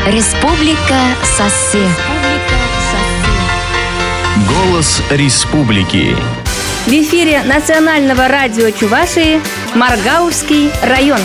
Республика Сассе. Голос республики. В эфире Национального радио Чувашии Маргаушский район.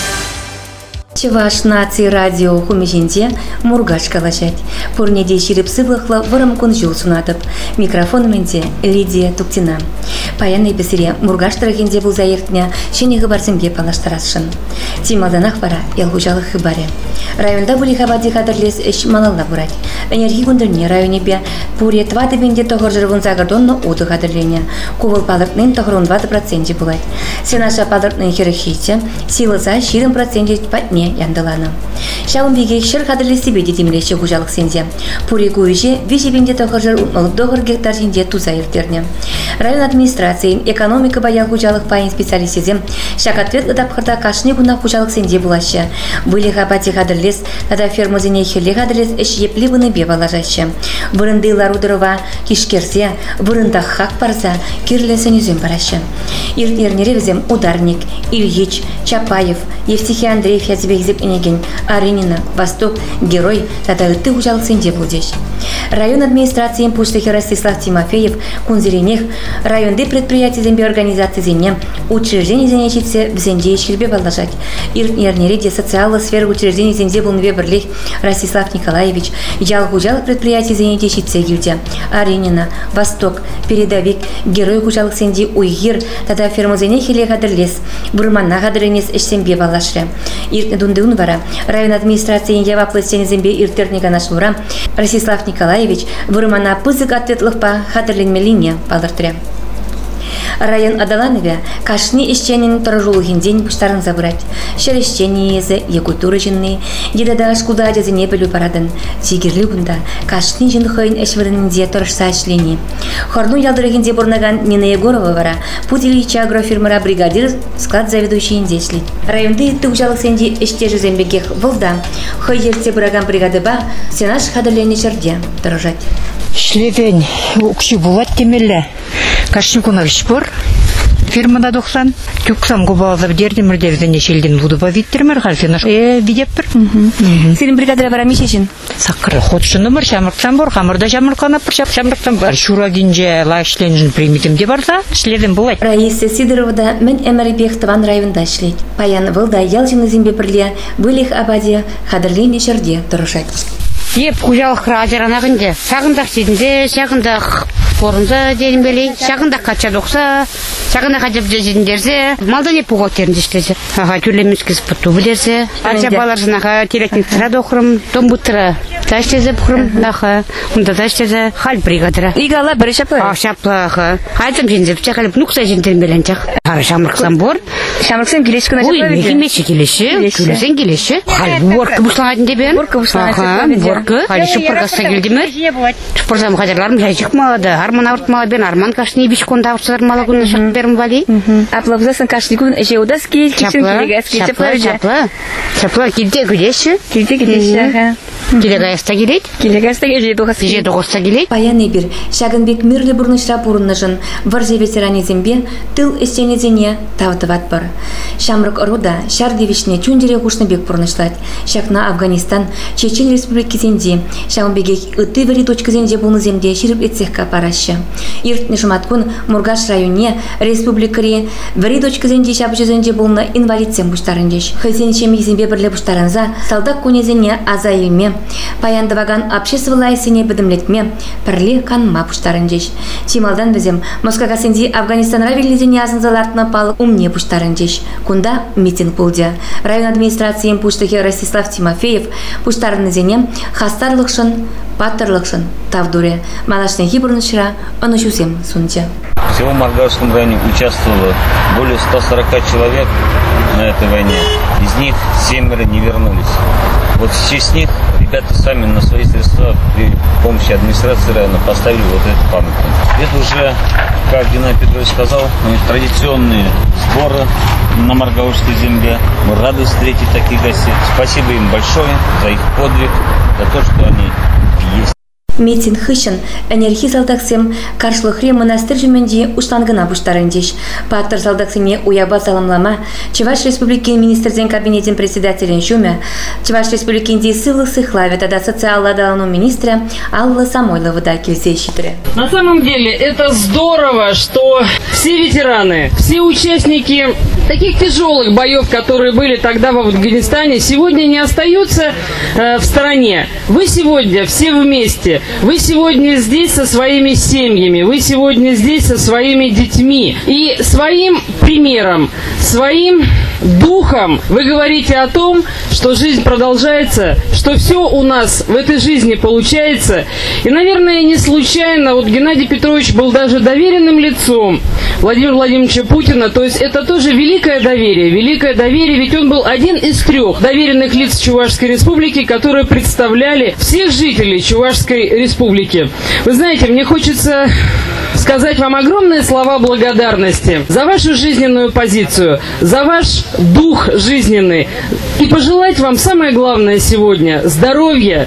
Чуваш нации радио хумижинде Мургаш калашать. Порнеде ширип сывлахла варамкун жил сунатып. Микрофон менде Лидия Туктина. Паянный бесере Мургаш тарахинде был заертня, шенеғы барсымге палаштарасшын. Тималданах бара ялгужалық хыбаре. Районда были хабади хадарлес эш малалла бурать. Энергии гундерне районе бе пуре 20 бенде тохор жырвун загардонно уды хадарления. Кувал палыртнын тохорун 20% булать. Сенаша палыртнын херахите, силы за ширым проценте патне яндаланы. Шаун биге шыр хадарлес себе детимелеші хужалық сенде. Пуре гуйже 20 бенде тохор жыр утмалық доғыр гектар жинде туза ертерне. Район администрации, экономика баял хужалық пайын специалистизем, шакатвет ыдапқырда кашны гуна хужалық сенде булашы. Были хабати хадарлес, тада фермозине херле хадарлес эш епли бұны бебалажашы. Бұрындылар удырова кишкерсе, бұрындақ хақ барса, кирлесен үзем барашы. Иртнернере бізем Ударник, Ильич, Чапаев, Евтихий Андреев язбегзеп инеген, Аринина, Восток, Герой, тада үтті хужалық сенде бұлдеш. Район администрации пуштахи Ростислав Тимофеев, Кунзеренех, районды предприятий зембе организации зене, учреждений зене читсе бзенде ешкербе балажать. Иртнернере де социалы сферы учреждений зенде бұлнве бірлех Ростислав Николаевич, ялгужалық предприятий зене читсе гилде, Аринина, Восток, Передовик, Герой хужалық сенде Уйгир, тада фермозене хеле хадырлес, Бурманна хадырынес эшсембе балашры. Иртне дунды унвара, район администрации яваплы сенезембе иртернега нашура, Ростислав Николаевич Бурманна пызык ответлықпа хадырленмелине балыртыры. Район Адаланове кашни ищенин торжулыгин день пуштарын забрать. Шерещение езы, культура жинны, дедада шкуда дезене белю парадын. Тигерли гунда кашни жин хойн эшварынынде торжса эшлени. Хорну ялдырыгинде бурнаган Нина Егорова вара, путь Ильича агрофирмара бригадир, склад заведующий индесли. Районды тужалық сенде эштежі зембегех волда, хой ерте бураган бригады ба, сенаш хадырлени жерде торжать. Шлевен укши булат темелле. Кашникунович бор. Фирмада 90. Тюксам губалзав дердимир девзене шелдин будуба виттермер харфинаш. Видеппер. Сирин бригадира бара мишешин. Сакры ходшыны бар, шамырксан бар, хамырда шамырканап бар, шамырксан бар. Шурагинже лайшленжин примитим де барса, шлевен булат. Раиса Сидоровада мен Эмербех Таван районда шлет. Паян вылда ялжины зембе бірле, вылих абаде, хадырлен ешерде тұрышат. Еп хужалық разиранағынде, сағындақ седінде, сағындақ орында дейін белей, сағындақ қатша доқса, сағындақ қажап жезіндерзе, малдан еп ұғатерінде іштезе. Аға түрлемескіз бұтту білерзе, арша балар жынаға теректің тұрады оқырым, дом бұттыра, таштезе бұқырым, наға, ұнда таштезе, хал бригадыра. Игала бірі шапы? Шапы аға. Айтым жендеп чақалып, нұқса жендерін белен чақ. Ары шамырқсан бор. Шамырқсан келеші күні шапы? Ой, мекемеші келеші, күлесен келеші. Хал борқы бұшлаңадын дебен. Борқы бұшлаңадын Хали шупыргасса келдімер. Шупырсам қадарларым жай шықмалады. Арман ауыртмалы бен арман кашни бишконда ауыртсалар мала күнні шық берім вали. Аплавзасын кашни күн әже удас кейт, кешін келеге әске чаплар жа. Чаплар келде күдеші. Келде күдеші. Келеге аяста келет. Келеге аяста келет. Доғырса келет. Паяны бір, шағынбек мүрлі бұрнышра бұрынышын, варзе ветеранезембе тыл эстенезене тавдыват бар. Шамрық ұруда, шардевишне чундере ғушныбек бұрнышлат. Шақна Афганистан, Чечен республикизенде, шағынбеге үтті вери точкізенде бұлны земде ширіп етсекка парашы. Иртні жұматкун Мургаш районе республикари вери точкізенде шабышызенде бұлны инвалидсен бұштарындеш. Хызен шемегізенбе бірлі бұштарынза, салдақ көнезене азайылме, паяндываган обществолай сене бідімлетме, пірлі канма бұштарындеш. Тималдан бізем Москагасенде Афганистан равелізене азынзалартына палық умне бұштарындеш. Кунда митинг болды. Район администрациян пуштахи Ростислав Тимофеев пуштарынызене хастарлықшын, паттырлықшын тавдуре. Малашный хибурнышыра онышусем сунте. Всего в Маргаушском районе участвовало более 140 человек на этой войне. Из них 7 не вернулись. Вот в честь них ребята сами на свои средства при помощи администрации района поставили вот этот памятник. Это уже, как Геннадий Петрович сказал, у них традиционные сборы на Маргаушской земле. Мы рады встретить таких гостей. Спасибо им большое за их подвиг, за то, что они есть. Митинг хышын энергия салдаксем каршылыхре монастырь жүменде уштангына буштарындеш. Паттыр салдаксене уяба саламлама Чуваш Республики министрден кабинетин председателен жүме, Чуваш Республикинде сылы сыхлаве тада социалла далану министра Алла Самойлова да келсе щитре. На самом деле это здорово, что все ветераны, все участники таких тяжелых боев, которые были тогда в Афганистане, сегодня не остаются в стороне. Вы сегодня все вместе. Вы сегодня здесь со своими семьями, вы сегодня здесь со своими детьми. И своим примером, своим духом вы говорите о том, что жизнь продолжается, что все у нас в этой жизни получается. И, наверное, не случайно вот Геннадий Петрович был даже доверенным лицом Владимира Владимировича Путина. То есть это тоже великое доверие, ведь он был один из 3 доверенных лиц Чувашской Республики, которые представляли всех жителей Чувашской Республики. Вы знаете, мне хочется сказать вам огромные слова благодарности за вашу жизненную позицию, за ваш дух жизненный. И пожелать вам самое главное сегодня – здоровья,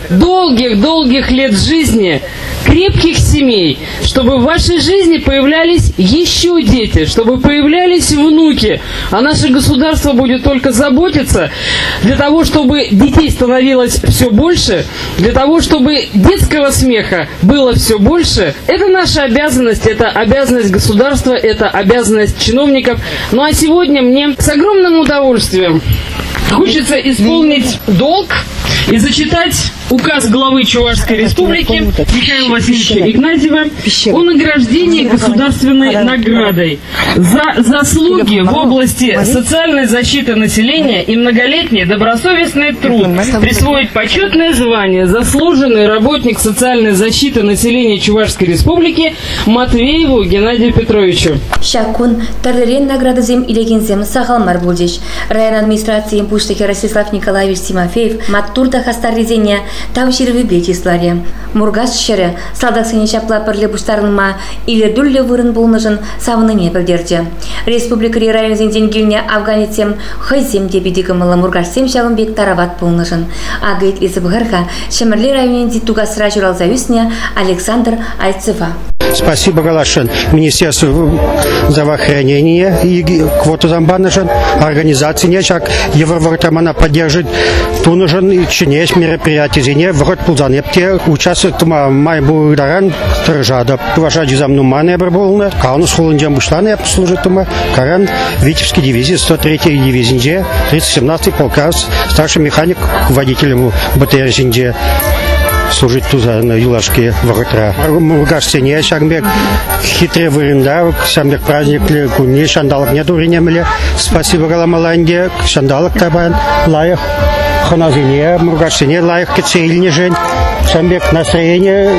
долгих лет жизни, крепких семей, чтобы в вашей жизни появлялись еще дети, чтобы появлялись внуки. А наше государство будет только заботиться для того, чтобы детей становилось все больше, для того, чтобы детского смеха было все больше. Это наша обязанность, это обязанность государства, это обязанность чиновников. Ну а сегодня мне с огромным удовольствием хочется исполнить долг и зачитать указ главы Чувашской Республики Михаила Васильевича Игнатьева о награждении государственной наградой за заслуги в области социальной защиты населения и многолетний добросовестный труд. Присвоить почетное звание «Заслуженный работник социальной защиты населения Чувашской Республики» Матвееву Геннадию Петровичу. Шакун тарлерен награды зем илегензем сахалмар булдеш. Район администрации импуштахи Ростислав Николаевич Тимофеев маттурда хастаррезения тавширви бетисларе. Мургаш шере салдаксыне шапла пырле буштарынма или дулле вырын болнышын савыныне білдерді. Республикари район зенденгіліне Афганецем хайзем дебедігімілі Мургашсем шавынбек тарават болнышын. Агайт лесібғырға Шемірле районенде тугасыра жүралзавюсне Александр Альцева. Спасибо, Галашин, Министерству здравоохранения и квоту замбанышин, организации нечак, Евровартамана поддержит тунышин и чинешь мероприятия зене, врот пулзанепте, участвует май бударан, торжада, уважади за мнуманы обраболны, каунус холландиан буштаны служит тума, каран, Витебской дивизии, 103-й дивизии, 317-й полкас, старший механик, водителем БТР Зинде. Служить туза на юлашке вратра. Мургаш сене шамбек хитре вырында, шамбек праздник куни шандалок нет уринемле. Спасибо Галамаланде, шандалок табан лаях. Ханазине Мургаш сене лаях кецейльне жен. Шамбек настроение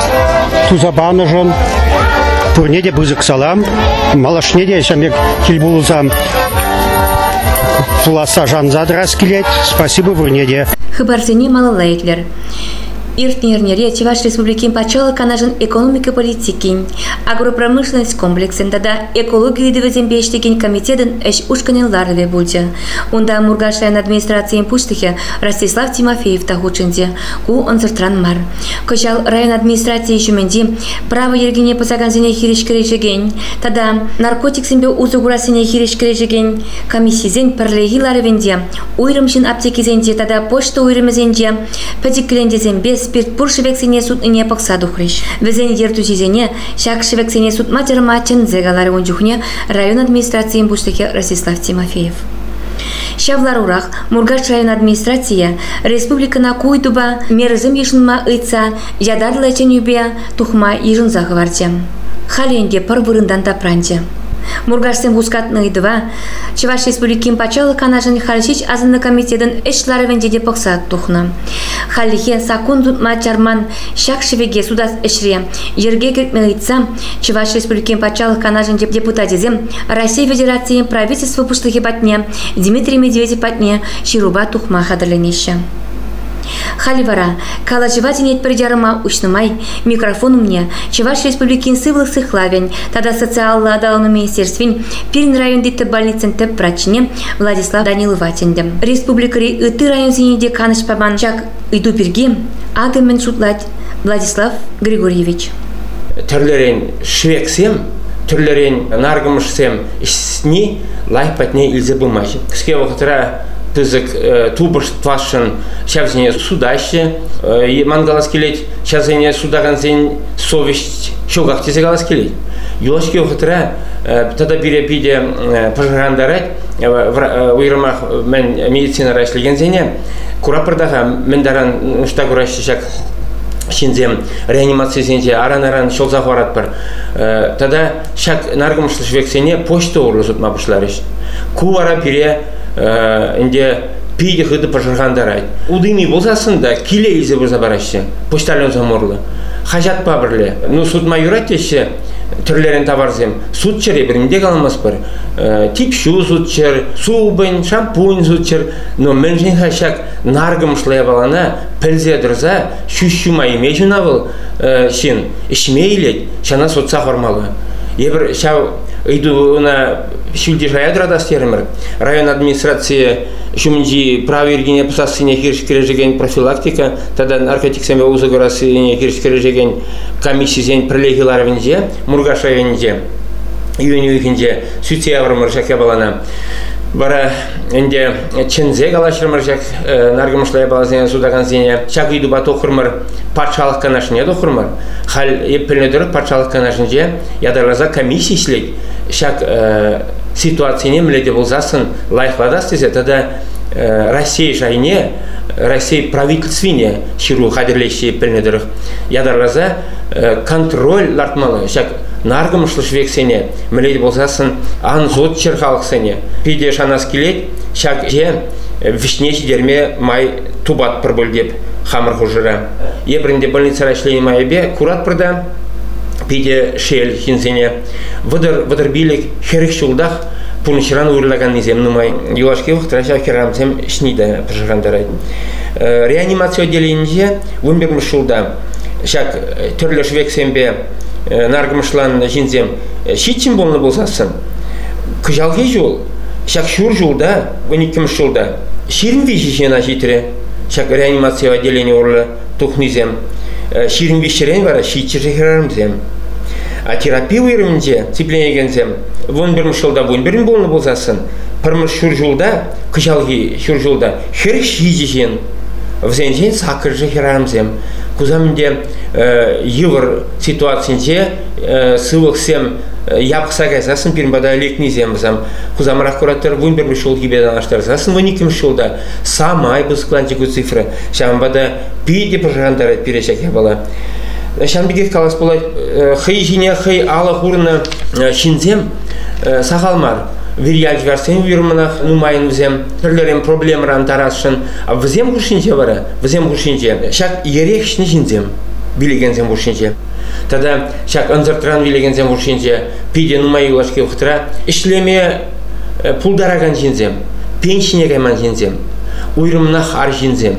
тузабана жен. Пурнеде бузык салам. Малашнеде шамбек кильбулузам. Фуласа жанзад раскилет. Спасибо Вурнеде. Хабарсене малалайтлер. Иртнернере Чуваш Республикин пачалы канажын экономика политикин, агропромышленность комплексен, тада экологию дивизен бештеген комитетен эш ушканен ларве буде. Унда Мургаш район администрациян пуштыхе Ростислав Тимофеев тахученде, ку онсыртран мар. Кожал район администрации жүменде право ергене посаганзене хиришкережеген, тада наркотиксенбе узугурасене хиришкережеген, комиссизен перлеги ларвенде, уйрымшин аптекизенде, тада почта уйрымызенде, педикклендезенбе спирт пуршевексене суд не поксаду хриш. Везен ерту зизене шак шевексене суд матермачен зегалары онжухне район администрации буштыхе Ростислав Тимофеев. Шавларурах Мургаш район администрация республикана куйдуба мерзым ешынма ыйца ядарлачен юбе тухма ежынза гварте. Халенде пар вырындан тапранде. Мургашсен бускатны 2 Чуваш Республикин пачалы канажын халшич азынны комитетен эшлары вендеде поксат тухна. Халихе сакундут мачарман шак шевеге судас эшре. Ерге кертмейтса Чуваш Республикин пачалы канажын депутатизем Россия Федерации правительства пуштыхи патне Дмитрий Медведев патне шируба тухма хадырленеше. Халивара, калачевати нет придярма учнумай, микрофон мне, Чуваш Республикин сывлых сыхлавень, тогда социалла адалану министерствень, Пирин район дитте больницен теп прачне, Владислав Даниловатендем. Республикари ыты район зенеде каныш пабан чак иду пирге, агымен шутлать, Владислав Григорьевич. Түрлерен швексем, түрлерен наргымышсем існі лайпатне илзе бұлмайшы. Кіске вақытыра тызык тубыш твашын шавзіне судашы, мангалас келет, шавзіне судаған зен совесть шоғақ тезі қалас келет. Юлашке вақытыра тада бире-биде пожарандарат, уйрымақ мен медицина рашлеген зене, курапырдаға мендаран ұшта күрашты шак шинзем реанимация зенде аран-аран шолзақ варат бар. Тада шак наргымышлы швексене почта урлы жұтма бұшларыш. Кувара пире инде пиде хыды пожаргандарай. Удыми болсасында киле изе бұрза барашы. Почтальон заморлы. Хажат па бірле. Ну судма юраттеші түрлерін табарзем. Судчер ебірінде қаламас бар. Типшу судчер, субын, шампунь судчер. Но мен жен хашак наргымышлы балана пілзе дұрза шүшшума еме жуна был шен. Ишмейлет, шана судсақ вармалы. Ебір шау иду на шүлдеш аядрадас терімір. Район администрация шумынжи правергене пысасыне керешкережеген профилактика, тада наркотиксеме узыгырасыне керешкережеген комиссизен прилегиларвенже, Мургаш районенже, июнь-үйхенже сүтсе аврымыр жаке балана. Бара энде чензе галашырмыр жак наргымышлай балазене судаган зене. Шак үйду бат оқырмыр патшалық канашыне доқырмыр. Хал еппелнедірі патшалық канашынже ядарлаза комиссия ішлек. Шак ситуацияне міледе болзасын лайықладас десе, тада Россия жайне, Россия правительствине ширу хадерлеші еппелнедірі. Ядарлаза контроль лартмалы. Шак наргымышлы швексене міледе болзасын анзот черхалықсене. Пиде шанас келет, шак же вишнеші дерме май тубат пырбыл деп хамыр хужыра. Ебірінде больница рашлені майыбе курат пырда, пиде шел хинзене. Выдыр билік херік шулдақ пуншыран уйырлаган низем нумай. Юлашке вақтыра шак херамсем шнида пыржығандарай. Реанимация отделенінде вымберміш шулда. Шак түрлі швексембе наргымышлан жинзем шитчим болны болсасын. Күжалге жол, шак шур жолда, 12 жолда. Ширин вишишена житре, шак реанимация отделение орлы тухнизем. Ширин вишерен бара, шитчер жехерарымзем. А терапия уйрымынже, цепленегензем, вон бірім жолда, вон бірім болны болсасын. Пырмыш шур жолда, күжалге шур жолда, хер шижишен. Взенжен сакыр жехерарымзем. Кузамінде евр ситуациянде сывықсем япқсаға засын пирмбада лекнизем взам. Кузамырақ кураттар вон бірім жол гибедан аштар засын 12 жолда. Самай бұзықланчыку цифры. Шамбада пиде пожарандары перешек ябала. Шамбегек калас болай хый жине хый алы хурны шинзем сағалмар. Вирияж версен вирманах нумайын взем, түрлерен проблемаран тарасшын. А взем гушинже бара, взем гушинже. Шак ерекшні жинзем, билегензем гушинже. Тада шак анзартран билегензем гушинже, пиде нумай улашке вхтра, ишлеме пулдараган жинзем, пеншіне гайман жинзем, уйрымнах ар жинзем.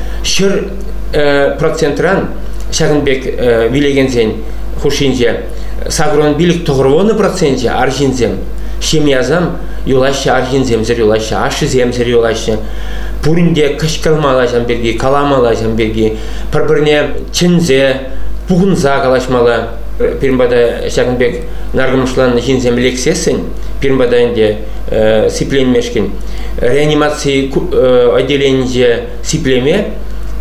Шыр процентран шагынбек билегензен гушинже, сагрон билик 90% ар жинзем. Шемязам юлашы архинземзер юлашы, ашы земзер юлашы. Пуринде кышкалмалашам берги, каламалашам берги. Пырбірне чынзе, пуғынза калашмала. Пирмбада Шакынбек наргымышлан жинзем лексесін. Пирмбада инде сипленмешкін. Реанимация отделенінде сиплеме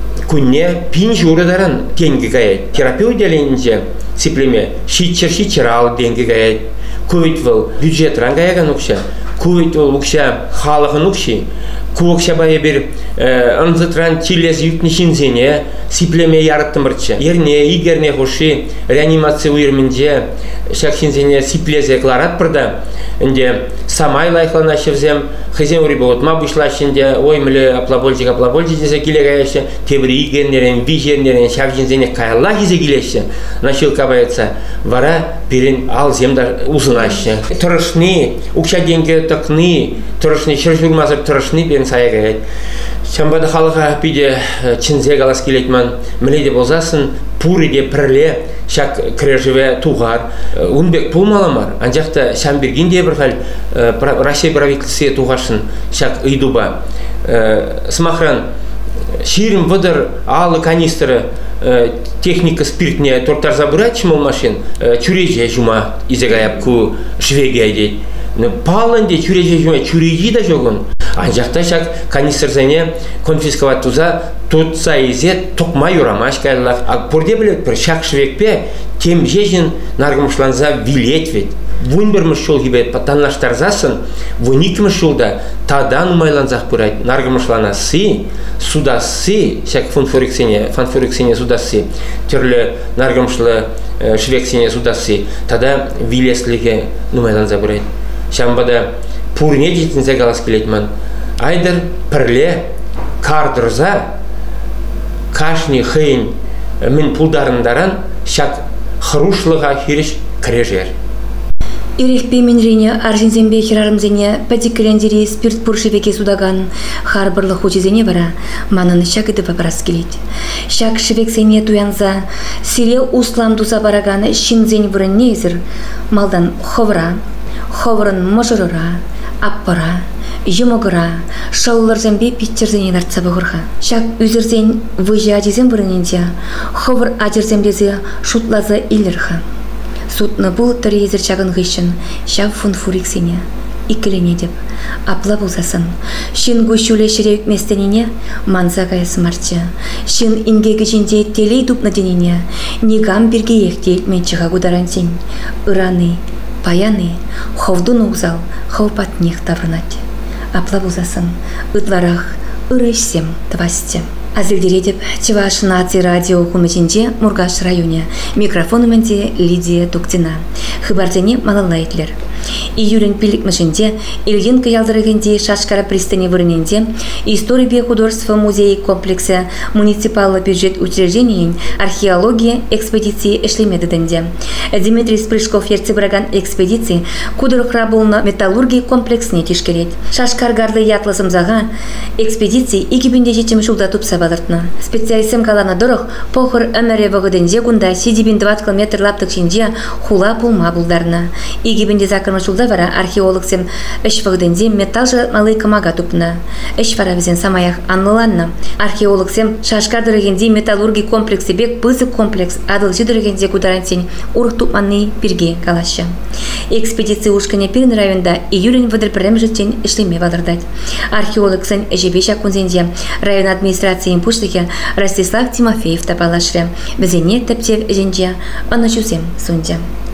күнне пин журыдаран деньги гаяд. Терапия отделенінде сиплеме шичер ал деньги гаяд. Кувит был бюджет рангаяга нукша, кувит был укша халага нукши, кувакша бая бир анзатран чилес ютнишинзене, сиплеме яраттымырча. Ерне игерне хоши реанимация уйрминже, шакшинзене сиплезе кларат прда, инде самай лайхлана шевзем, хазен урибот мабушлашинде, ой мле аплабольчик дезе килегаяше, тебри игернерен, вижернерен, шакшинзене кайла гизе гилеше, начал кабаяться, вара пирин ал земда узынаще. Тұрышны, укша деньги токны, тұрышны, шыршылмазыр тұрышны бен саягает. Шамбада халыға пиде чынзе галас келетман, міледе болзасын, пуриде пірле, шак крежеве туғар. Унбек пулмаламар, анжақта шамбергенде бір хал Россия правительстве туғашын, шак ыйдуба. Смахран, ширим выдыр алы канистры техника спиртне тортар забирать чему машин чуреже жума изегаяп ку Швегия дейт. Паланде чуреже жума чуреji да жогун. Анжакта шак канистрзене конфисковать туза тутса изе токма юрамаш кайлак. А порде билет бір шак швекпе тем жежин наргымышланза вилет ведь. Вунбермыш шол гибет патанлаштарзасын, вуникмыш шолда тадан умайланзах пырайт наргымышланасы, судасы, шак фанфорексене судасы, терлі наргымышлы швексене судасы, тада вилеслиге умайланза пырайт. Шамбада пурне жетінзе галас келетман. Айдар пірле кардырза кашни хейн min pulдарындаран шак хрушлыға хириш крежер. Ирехпе менрене аржинзембе хирарымзене пәтеккелендері спирт пуршевеке судаган харбырлы хочезене бара манын шак еді папарас келет. Шак шевексене туянза сире услам туса бараган шинзен вырын незір малдан ховырын мұжырыра, аппара, Юмогра, шауларзембе питчерзене нартса бұғырға. Шак үзірзен выжы адезен бұрыненде, ховыр адерзембезе шутлазы илірға. Сутны бұл тұры езір чағын ғышын, шак фунфуриксене, икілене деп, апла бұлзасын. Шын гүшуле шірек местенене, манза ғайсы марчы. Шын ингегі жінде телей дупна денене, негам бірге ехте менчіға гударантен. Ираны, паяны, ховдун уғзал, ховпат нех таврынат. Апла бұлзасын, ұтларақ, ұрышсем, твастем. Азылдередіп, Чеваш наци радио хумечинде Мургаш районе. Микрофонуменде Лидия Туктина. Хыбардене малалайтлер. Июлен пиликмышинде Ильин каялдырыгенде Шашкара пристани вырыненде История художества музея комплекса муниципаллы бюджет учреждений археология экспедиции эшлемедеденде. Дмитрий Спрышков ерцебраган экспедиции кудырықра болна металлургия комплексне тишкерет. Шашкар гарды ятласымзаға экспедиции 2010 жылда тупса балыртна. Специалистем калана дұрық похыр өмірі вағыденде күнда 720 км лаптық шинде хула пулма бұлдарына. 2010 жылда вара археологсем эш вағыденде металл малый камага тупна. Эш вара візен самаях анлыланна. Археологсем Шашкар дырыгенде металлургия комплексы бек пызык комплекс адылжы дырыгенде кударантен урық тупманный пирге калашы. Экспедиция ушкане пирн районда июлен вадырпірем жыттен ішлеме вадырдать. Археологсен эжебеша кунзенде район администрациян пуштыке Ростислав Тимофеев тапалашры. Бізене тәптев женде анашусем сунде.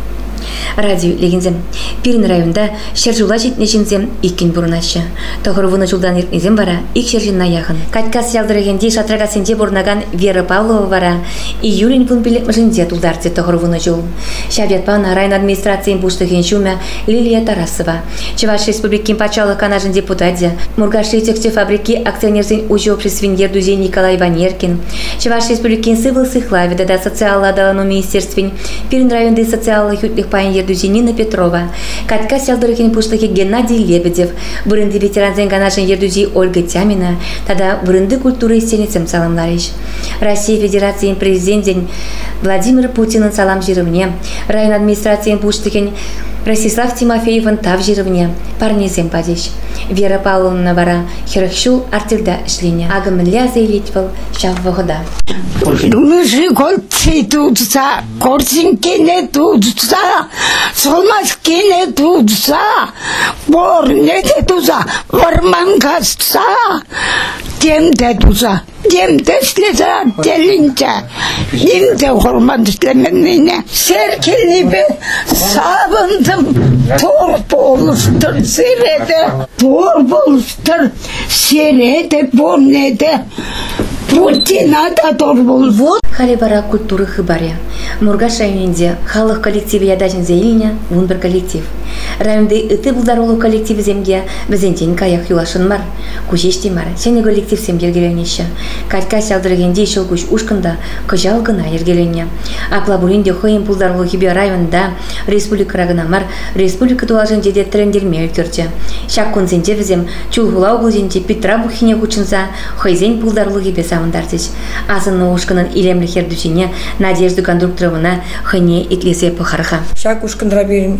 Радио легензем. Пирин районда шержула жетнешінзем иккен бұрынашы. Тоғырвыны жылдан еркнезем бара, ик шержинна яғын. Каткас ялдырыгенде шатрагасенде бұрнаган Вера Павлова бара, июлен вунпилек мжинде тулдарце тоғырвыны жыл. Шабетпан район администрациян пуштыген шуме Лилия Тарасова. Чеваш республикин пачалық канажын депутатзе, Мургаш текте фабрики акционерзен учи обществен ердузе Николай Ванеркин. Чеваш республикин сывыл сыхлави да социалла адалану министерствен, Пирин районды социаллы ютлих пайн ердузе Нина Петрова. Каткас ялдырыген пуштыге Геннадий Лебедев, вырынды ветеранзен канажын ердузе Ольга Тямина, тада вырынды культуры сенецем саламларыш. Россия Федерациян президентен Владимир Путинын салам жирывне, район администрациян пуштыген Ростислав Тимофеевын тав жирывне, парнезем падеш. Вера Павловна вара хирахшу артельда ишлене. Агымля заилетвал шав вағыда. Думыжы горцы тудса, корсинкене тудса, солмаскене тудса, борнеде тудса, вармангастса, темде тудса. Демде слеза делинче, немде хорман слеменіне. Серкелібе сабындым, тор болыстыр, середе, тор болыстыр, середе, борнеде. Путина да тор болыстыр. Халибара культуры хыбаре. Мургаш районенде халық коллективі ядажынзе иліне вун бір коллектив. Районды ыты бұлдарулы коллективі земге бізентен каяқ юлашын бар. Күшеште бар. Сені коллектив сем ергеленеші. Катка сялдырыгенде шыл күш ушкында күжал гына ергелене. Апла буринде хойын бұлдарулы хибе районда республика рагынамар республика туалжын деде трендерме өлтірді. Шак күнзенде візем чулғыла уғылженде Петра Бухине күчінса хойзен бұлдарулы хибе самындардыш. Азынны ушкының илемлі хердучине Надежду Кондукторовна хыне итлесе пахарха. Шак ушкындыра берін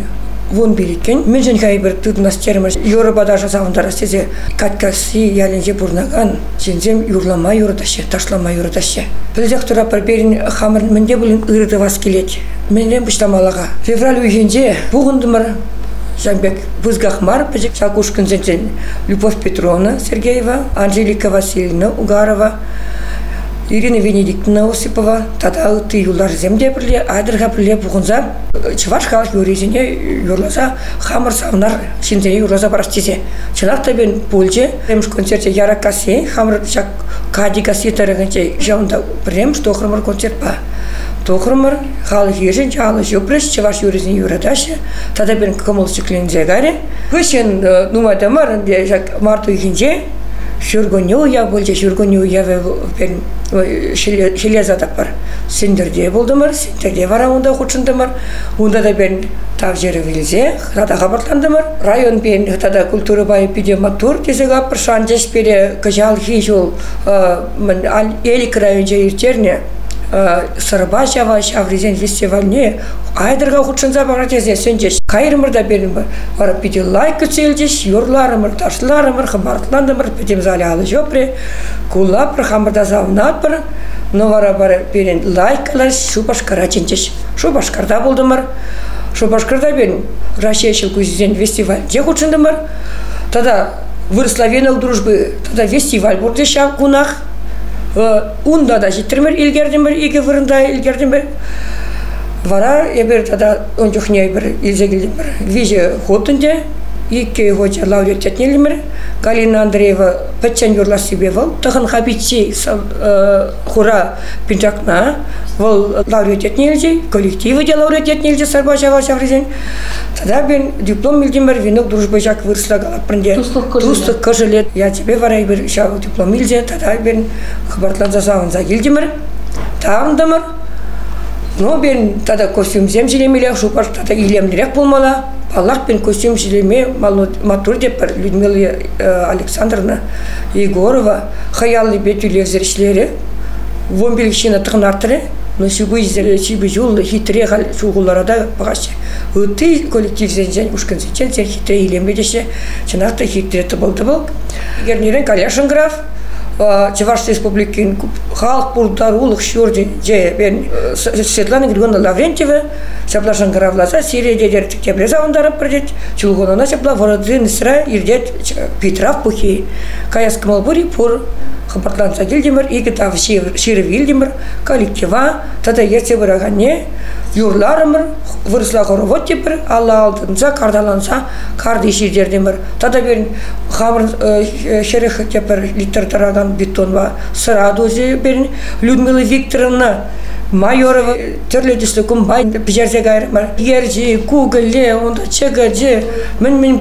вон биликен. Мен жен хайбер тутнас термер Европада жасавындара сезе каткаси ялинже бурнаган жензем юрлама юрдашы, ташлама юрдашы. Билдек турапар берин хамыр менде булин ырды вас келет. Менен буштамалага. Февраль уйгенже бугундымыр Жанбек Бузгахмар, Чакушкин Зенчен, Любовь Петровна Сергеева, Анжелика Васильевна Угарова, Ирина Венедиктовна Осипова, тада ты юлар земде бірле, айдырға бірле бұғынза, чываш халық юрезіне юрлаза, хамыр савнар шинзене юрлаза барастезе. Чынақта бен польже, ремш концерте яракасе, хамыр чак кадикасе тарығынче жауында біремш тоқырмыр концерт ба. Тоқырмыр, халық ежен, халық жөпіріш, чываш юрезіне юрадашы, тада бен көміл шықлензе гаре. Көшен нумадамар, марту егенже, Шүргөнне уя болча, шүргөнне уя бен шелезада бар. Сендерде болдымыр, сендерде бара онда хучындымыр. Онда да бен тав жері вилзе, тада хабарландымыр. Район бен тада культура бай пидематур тезега пыршан жеш бере кажал хижол элик район жайыртерне Сырба жава шавризен фестивальне айдырға хучынза бара тезе сенжеш. Кайрымырда берін бара пиде лайк көтселжеш, юрларымыр, ташларымыр, хабартландымыр, педем зали алы жопре, кулапыр, хамырда завнат бір, но бара берін лайкалар Шубашкара ченжеш. Шубашкарда болдымыр. Шубашкарда берін Рашешіл көзізен фестиваль де хучындымыр. Тада вырславенок дружбы, тада фестиваль бұрдеша кунақ. Унда да життермер илгердимер, иге вырында илгердимер. Вара ебер тада ончухне бер илзегилдимер. Виже хотунде ике хоча лауреатетнелимер. Галина Андреева печен юрла себе вол. Тахын хабитси хура пинчакна вол лауреатетнелже, коллективы де лауреатетнелже Сарбашава шавризен. Тада бен диплом илдимер, венок дружбы жак вырсла галапрынде. Туслық кожелет. Я тебе вара бер шау диплом илзе, тада бен хабартлан засавын за илдимер. Тавындымыр. Но бен тада костюм земжелемеле, шупаш тада илемдерек болмала. Аллах бен костюм жилеме матур деп Людмила Александровна Егорова хаялы бетүле зершлері вомбелікшені тығынартыры, но сибі жол хитре шуғыларада бағашы. Үтті коллектив зенжен, ұшқын зенжен, сен хитре илемедеші, чынақты хитреті болды бұл. Гернерен Каляшын граф, Чуваш республикин халық бурдарулық шүрде же бен Светлана Григорьевна Лаврентьева шаплашан гравласа Сирия дедер тепле завындарып бірдет чулғонына шапла вородзин сыра ирдет Петрав пухи Каяск Малбури пур хабартланса гильдимір игі тав ширів гильдимір коллектива тада ерте бірағанне юрларымыр вырысла хоровод тепір алла алдынса кардаланса карды ширдердемір тада берін хамыр шеріх тепір литератураган бетонва сыра дозе берін Людмила Викторовна Майорова түрлі күмбай пижерзе гайрымыр ерже, кугіле, онда чегаде мен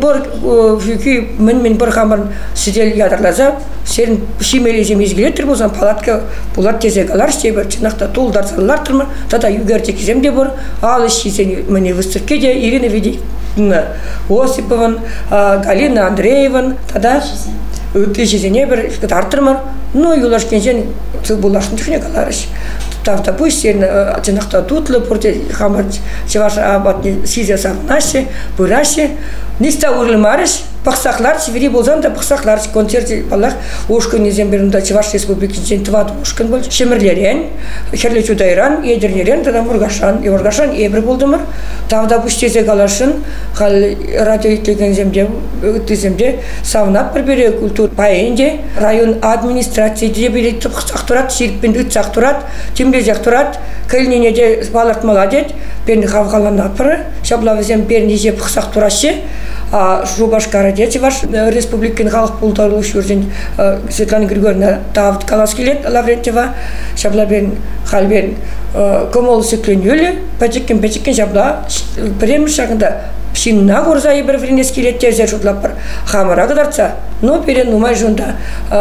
бір хамыр сидел ядырлаза сен шимелезем езгелеттір болсан палатка бұлар тезек алар себір чынақта толдар салылар тұрмыр тада югерте кезем де бұр ал ішесен міне выставке де Ирина Венедиктовна Осипован Галина Андрееван тада үшесене бір артырмыр но юлашкенжен бұлашын түхіне қаларыш Тавта пусть сен чынақта тутлы порте хамыр чеваш абатны сизе савнашы бұрашы Ниста урлымарыш, пақсақлар, севери болзан да пақсақлар концерте балақ ошқын незен бірінде Чеваш республикасының твады ошқын болды. Шемірлерен, херлі чудайран, едернерен, тада мұрғашан, еварғашан, ебір болдымыр. Тавда бұштезе қалашын, қал радио итлеген земде савнат бір-бірі культур пайынде, район администрацияде білетті пақсақтырат, шеріппен үтсақтырат, темле жақтырат, көлінене де балартмала дед, бен қавғаланат бірі, шаблавызен бернеже пақсақтырашы, Шубашкара дети ваш республикин халық пултарлы шүрден Светлана Григорьевна Тавд Каласкелет Лаврентьева шаблабен халбен комол секленюлі пәчеккен шабла премір шағында Шинна горза ибр вринес килеттерзе шутлапар хамара кадарца но перен нумай жонда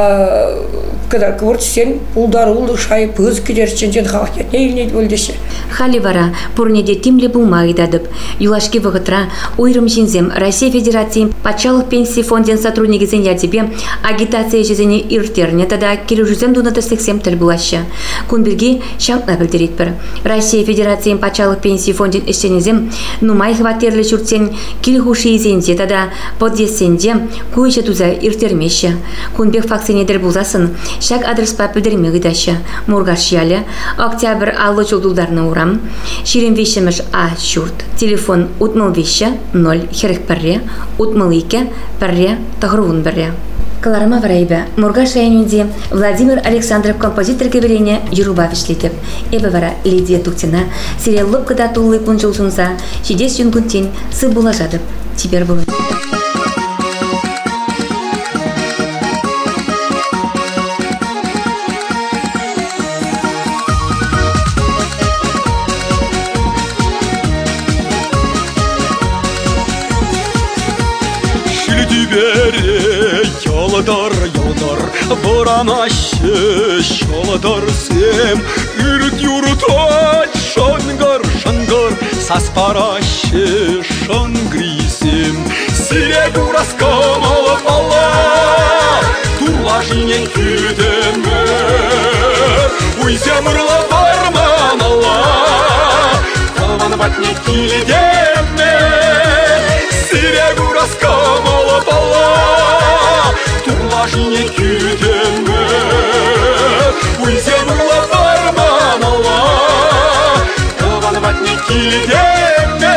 когда кворт сен пулдар улды шай пыз кидерченжен халкетне илнет болдеше Халивара пурнеде тимле бумаги дадып юлашки вагытра уйрым жинзем Россия Федерации пачалык пенсии фонден сотрудники зенятебе агитация жезене иртерне тада кирюжузем дуната сексем тел булаща кунбирги шамна билдиритпер Россия Федерации пачалык пенсии фонден ишченезем нумай хватерле чуртсен пирин килхуши изенде тада поддесенде куйча туза иртермеше. Кунбек факсенедер буласын шак адреспа пөдермеги даща. Мургашяле октябрь аллы жолдулдарны урам. Ширин вещемеш А шурт. Телефон утмыл веща 0 херек парре, утмыл ике парре тагрувун берре. Каларама варайбе, Мургаш районунде Владимир Александров композитор кебелене Юруба вишлетеп. Эбе вара Лидия Туктина сериал лыпкада туллы пунчулсунса, шидес юнгунтин сы булажадып. Теперь будет. Yolдар, boraнаще, şolaдар сем, үрт юртать, шангар, саспараще, шангрисем, сирегу раскамала пала, турлажине күдеме, уйземырла барманала, талван батне килдеме, сирегу раскамала пала, Турлашине күдеме, уйземырла барманала, талван батне килдеме.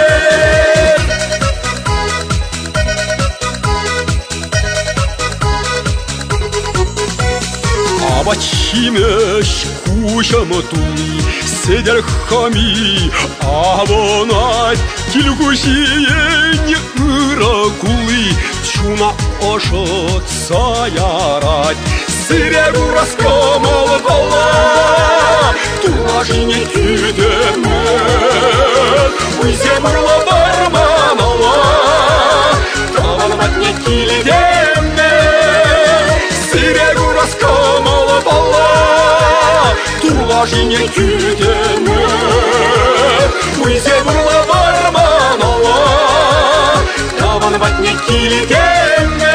Абачимеш кушамы тули, седер хами, абонать, килгушиен ыракулы, чуна ошот саярать, сырегу раскамала бала, турлажине күдеме, уйземырла барманала, талван батне килдеме, сырегу раскамала бала, турлажине күдеме, уйземырла барманала, талван батне килдеме.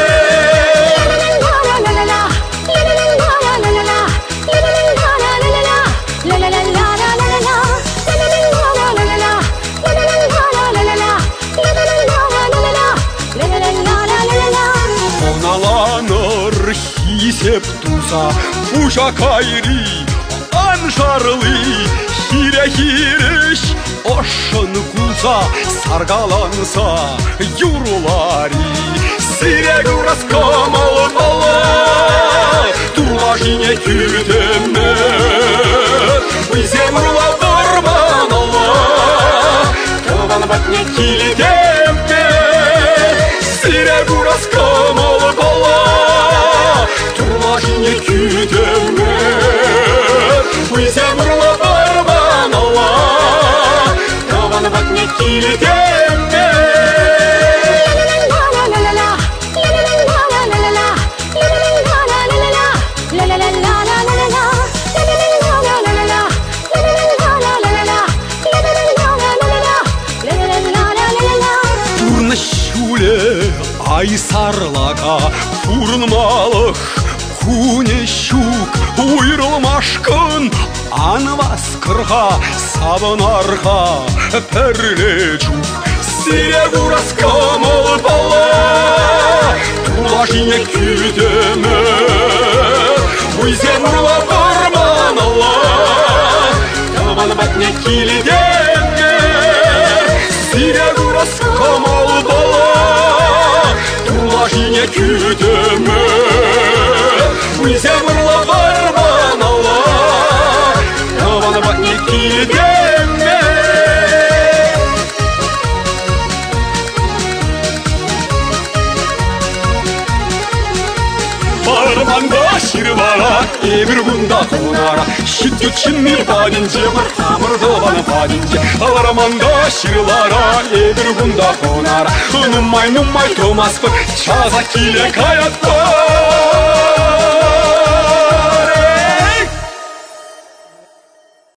Оналаныр хисеп туза, пуша кайри, анжарлы, хире-хиреш, ошын кулса, саргаланса, юрулари, сирегу раскамала бала, турлажине күдеме, уйземырла барманала, талван батне килдеме, сирегу раскамала бала, турлажине күдеме, уйземырла барманала, талван батне килдеме. Айсарлака, фурнмалық, куне щук, уйрылмашкын, анваскырға, сабынарға, пәрлечук, сирегу раскамала бала, турлажине күдеме, уйземырла барманала, талван батне килдеме, сирегу раскамала бала, турлажине күдеме, уйземырла барманала, талван батне килдеме. Барманда ширвара, эбир гунда тонара, шиттючинни падинже, бір хамырдыланы падинже. Барманда ширвара, эбир гунда тонара, нумай томаспы, чаза киле каятта,